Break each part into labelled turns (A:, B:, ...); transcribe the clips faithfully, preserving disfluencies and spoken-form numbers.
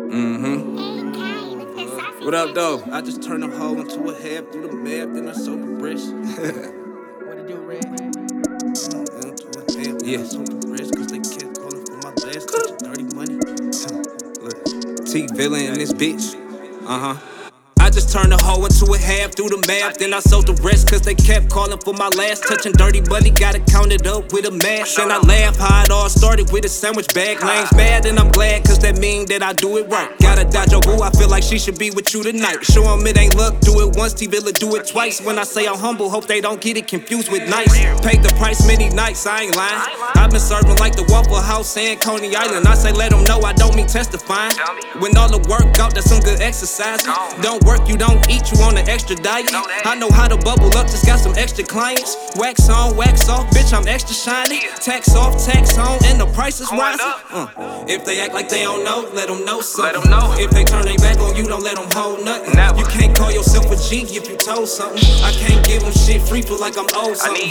A: Mm-hmm. What up, though? I just turned a hoe into a half, do the math, then I sold the wrist.
B: What it do, Red?
A: Into a half, yeah, I sold the wrist, cause they kept calling for my last touch, dirty money. Look, T-Villain in this bitch. Uh-huh. I just turned a hoe into a half, do the math, then I sold the rest, cause they kept calling for my last touch, and dirty money, gotta count it up with a mask. And I laugh how it all started with a sandwich bag. Lane's mad and I'm glad, cause that mean that I do it right. Gotta dodge your boo, I feel like she should be with you tonight. Show 'em it ain't luck, do it once, T-Villa do it twice. When I say I'm humble, hope they don't get it confused with nice. Paid the price many nights, I ain't lying. I've been serving like the Waffle House and Coney Island. I say let them know I don't mean testifying. When all the work out, that's some good exercise. Don't work, you don't eat, you on an extra diet. I know how to bubble up, just got some extra clients. Wax on, wax off, bitch, I'm extra shiny. Tax off, tax on, and the price is rising. Uh, if they act like they don't know, let them know something. If they turn their back on you, don't let them hold nothing. You can't call yourself a G if you told something. I can't give them shit free, feel like I'm owed something.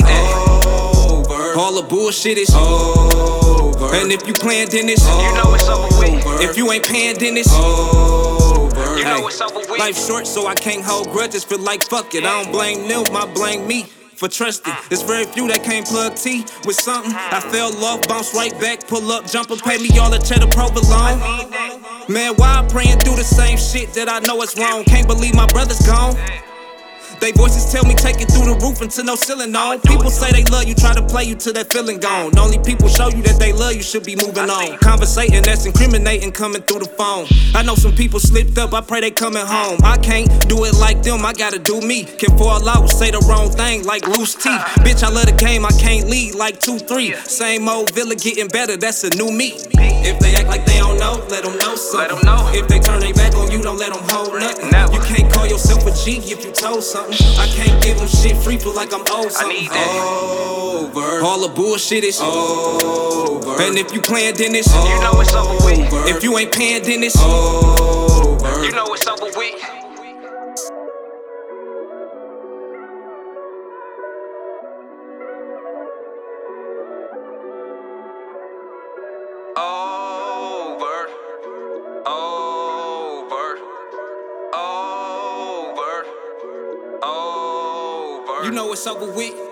A: Over. All the bullshit is over. And if you playing, then it's over.
B: You know it's over with.
A: If you ain't paying, then it's over.
B: You know it's over with.
A: Life short, so I can't hold grudges. Feel like fuck it. I don't blame them, I blame me for trusting. There's very few that can't plug T with something. I fell off, bounce right back, pull up, jump and pay me all the cheddar provolone. Man, why I'm praying through the same shit that I know it's wrong? Can't believe my brother's gone. They voices tell me take it through the roof until no ceiling on. People say they love you, try to play you till that feeling gone. Only people show you that they love you should be moving on. Conversating that's incriminating coming through the phone. I know some people slipped up, I pray they coming home. I can't do it like them, I gotta do me. Can fall out, say the wrong thing like loose teeth. Bitch, I love the game, I can't lead like two three. Same old Villa getting better, that's a new me. If they act like they don't know, let them know something.
B: Let them know.
A: If they turn their back on you, don't let them hold nothing.
B: Never.
A: You can't call yourself a G if you told something. I can't give them shit free, feel like I'm owed something.
B: I need that.
A: Over. All the bullshit is over. And if you playing, then it's
B: You know it's over with.
A: If you ain't paying, then it's over.
B: You know it's over with. Over. Over. Over. Over.
A: You know it's over with.